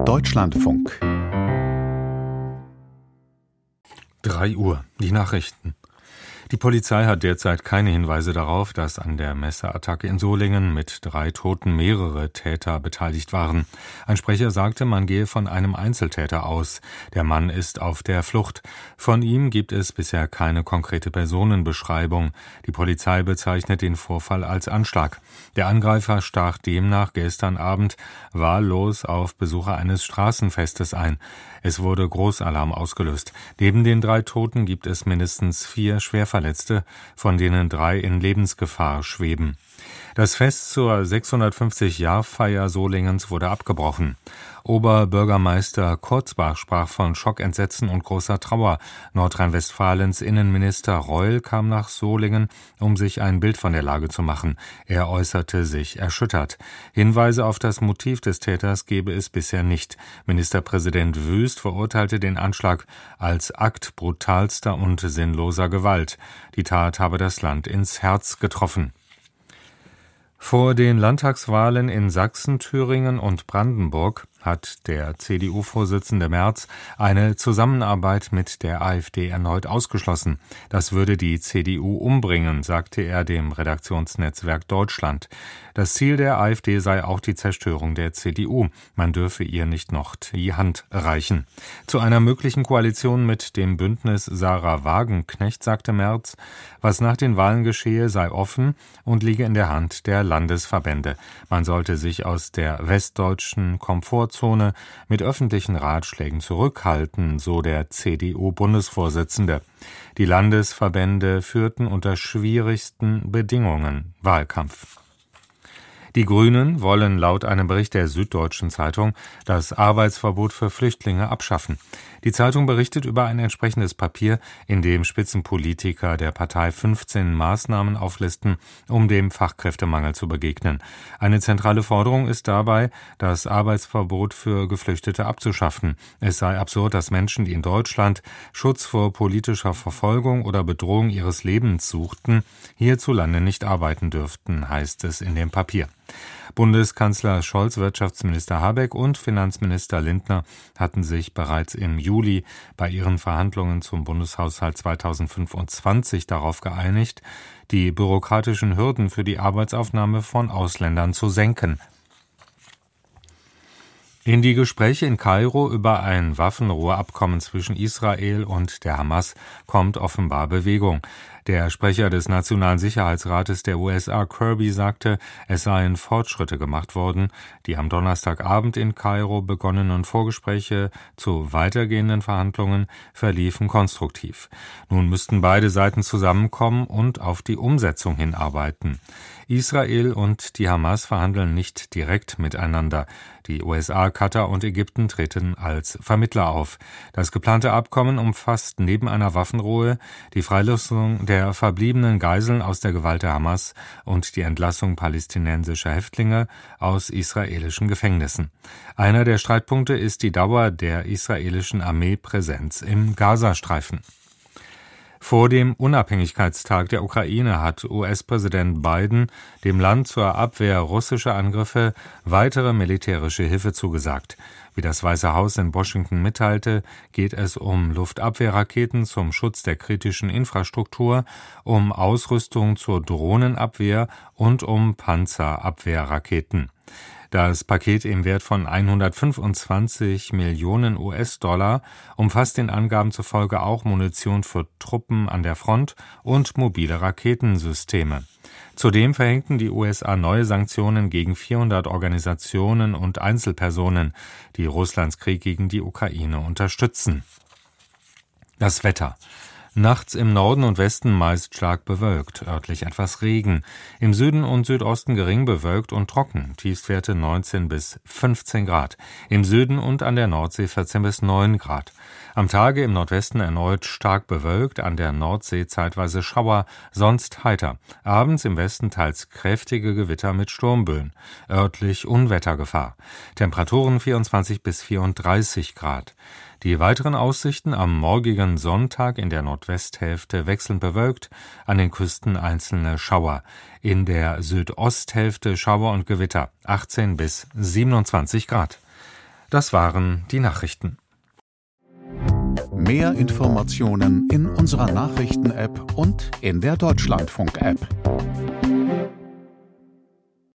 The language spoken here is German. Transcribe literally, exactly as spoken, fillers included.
Deutschlandfunk. drei Uhr, die Nachrichten. Die Polizei hat derzeit keine Hinweise darauf, dass an der Messerattacke in Solingen mit drei Toten mehrere Täter beteiligt waren. Ein Sprecher sagte, man gehe von einem Einzeltäter aus. Der Mann ist auf der Flucht. Von ihm gibt es bisher keine konkrete Personenbeschreibung. Die Polizei bezeichnet den Vorfall als Anschlag. Der Angreifer stach demnach gestern Abend wahllos auf Besucher eines Straßenfestes ein. Es wurde Großalarm ausgelöst. Neben den drei Toten gibt es mindestens vier Schwerverletzte, von denen drei in Lebensgefahr schweben. Das Fest zur sechshundertfünfzig-Jahr-Feier Solingens wurde abgebrochen. Oberbürgermeister Kurzbach sprach von Schock, Entsetzen und großer Trauer. Nordrhein-Westfalens Innenminister Reul kam nach Solingen, um sich ein Bild von der Lage zu machen. Er äußerte sich erschüttert. Hinweise auf das Motiv des Täters gebe es bisher nicht. Ministerpräsident Wüst verurteilte den Anschlag als Akt brutalster und sinnloser Gewalt. Die Tat habe das Land ins Herz getroffen. Vor den Landtagswahlen in Sachsen, Thüringen und Brandenburg hat der C D U-Vorsitzende Merz eine Zusammenarbeit mit der AfD erneut ausgeschlossen. Das würde die C D U umbringen, sagte er dem Redaktionsnetzwerk Deutschland. Das Ziel der AfD sei auch die Zerstörung der C D U. Man dürfe ihr nicht noch die Hand reichen. Zu einer möglichen Koalition mit dem Bündnis Sarah Wagenknecht sagte Merz, was nach den Wahlen geschehe, sei offen und liege in der Hand der Landesverbände. Man sollte sich aus der westdeutschen Komfortzone mit öffentlichen Ratschlägen zurückhalten, so der C D U-Bundesvorsitzende. Die Landesverbände führten unter schwierigsten Bedingungen Wahlkampf. Die Grünen wollen laut einem Bericht der Süddeutschen Zeitung das Arbeitsverbot für Flüchtlinge abschaffen. Die Zeitung berichtet über ein entsprechendes Papier, in dem Spitzenpolitiker der Partei fünfzehn Maßnahmen auflisten, um dem Fachkräftemangel zu begegnen. Eine zentrale Forderung ist dabei, das Arbeitsverbot für Geflüchtete abzuschaffen. Es sei absurd, dass Menschen, die in Deutschland Schutz vor politischer Verfolgung oder Bedrohung ihres Lebens suchten, hierzulande nicht arbeiten dürften, heißt es in dem Papier. Bundeskanzler Scholz, Wirtschaftsminister Habeck und Finanzminister Lindner hatten sich bereits im Juli bei ihren Verhandlungen zum Bundeshaushalt zweitausendfünfundzwanzig darauf geeinigt, die bürokratischen Hürden für die Arbeitsaufnahme von Ausländern zu senken. In die Gespräche in Kairo über ein Waffenruheabkommen zwischen Israel und der Hamas kommt offenbar Bewegung. Der Sprecher des Nationalen Sicherheitsrates der U S A, Kirby, sagte, es seien Fortschritte gemacht worden. Die am Donnerstagabend in Kairo begonnenen Vorgespräche zu weitergehenden Verhandlungen verliefen konstruktiv. Nun müssten beide Seiten zusammenkommen und auf die Umsetzung hinarbeiten. Israel und die Hamas verhandeln nicht direkt miteinander. Die U S A, Katar und Ägypten treten als Vermittler auf. Das geplante Abkommen umfasst neben einer Waffenruhe die Freilassung der verbliebenen Geiseln aus der Gewalt der Hamas und die Entlassung palästinensischer Häftlinge aus israelischen Gefängnissen. Einer der Streitpunkte ist die Dauer der israelischen Armeepräsenz im Gazastreifen. Vor dem Unabhängigkeitstag der Ukraine hat U S-Präsident Biden dem Land zur Abwehr russischer Angriffe weitere militärische Hilfe zugesagt. Wie das Weiße Haus in Washington mitteilte, geht es um Luftabwehrraketen zum Schutz der kritischen Infrastruktur, um Ausrüstung zur Drohnenabwehr und um Panzerabwehrraketen. Das Paket im Wert von hundertfünfundzwanzig Millionen U S-Dollar umfasst den Angaben zufolge auch Munition für Truppen an der Front und mobile Raketensysteme. Zudem verhängten die U S A neue Sanktionen gegen vierhundert Organisationen und Einzelpersonen, die Russlands Krieg gegen die Ukraine unterstützen. Das Wetter. Nachts im Norden und Westen meist stark bewölkt, örtlich etwas Regen. Im Süden und Südosten gering bewölkt und trocken, Tiefstwerte neunzehn bis fünfzehn Grad. Im Süden und an der Nordsee vierzehn bis neun Grad. Am Tage im Nordwesten erneut stark bewölkt, an der Nordsee zeitweise Schauer, sonst heiter. Abends im Westen teils kräftige Gewitter mit Sturmböen. Örtlich Unwettergefahr. Temperaturen vierundzwanzig bis vierunddreißig Grad. Die weiteren Aussichten am morgigen Sonntag in der Nordwesthälfte wechselnd bewölkt, an den Küsten einzelne Schauer. In der Südosthälfte Schauer und Gewitter, achtzehn bis siebenundzwanzig Grad. Das waren die Nachrichten. Mehr Informationen in unserer Nachrichten-App und in der Deutschlandfunk-App.